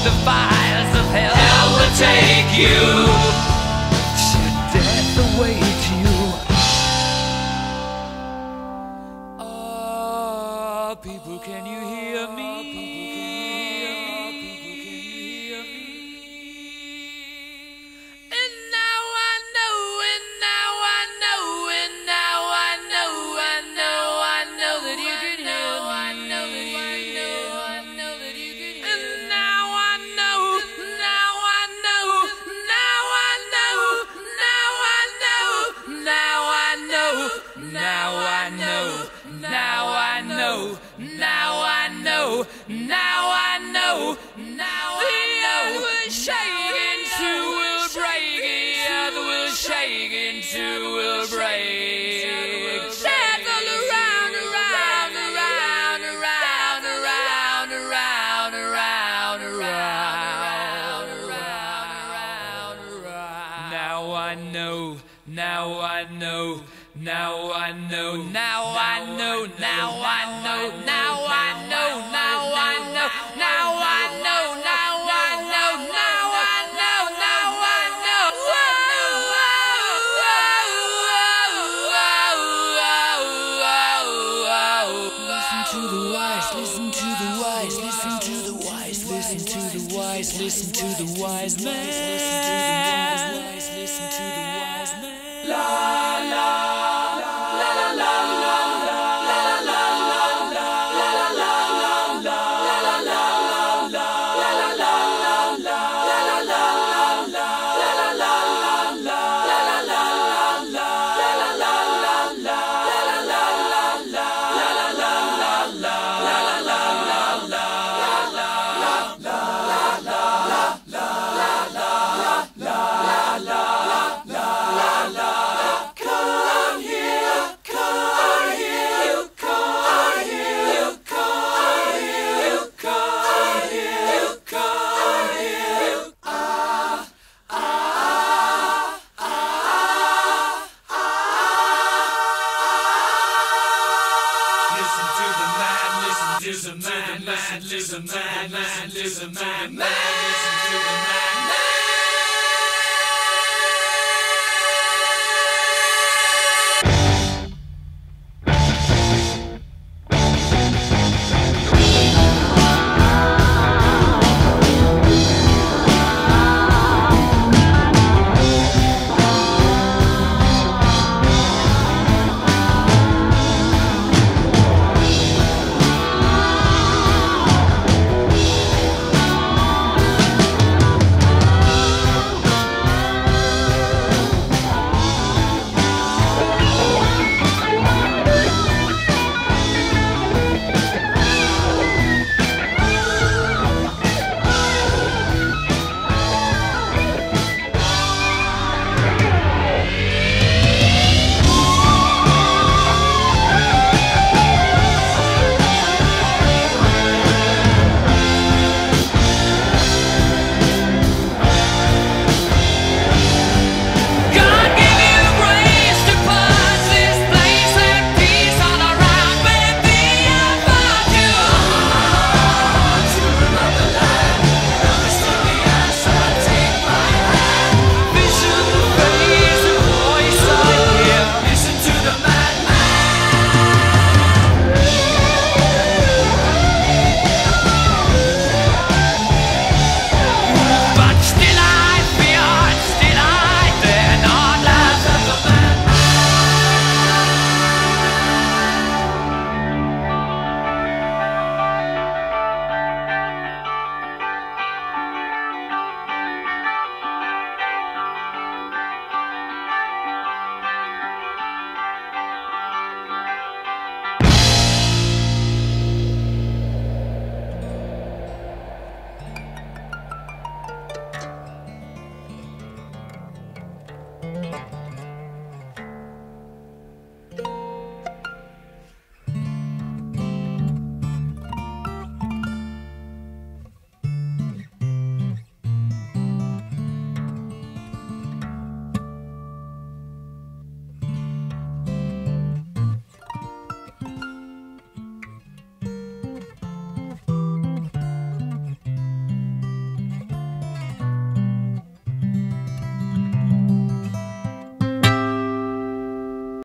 the fires of hell. Hell will take you. Should death await you? Oh, people, can you hear me? Now I know, the earth will shake in two, will break, the earth will shake in two, will break. Death all around, around, around, around, around, around, around, around, around, around. Now I know, now I know, now I know, now I know, now I know, now I know, now I know, now I know, now I know, now I know, now I know. Listen to the wise, listen to the wise, listen to the wise, listen to the wise, listen to the wise man. Listen to the wise, listen to the wise man. La la.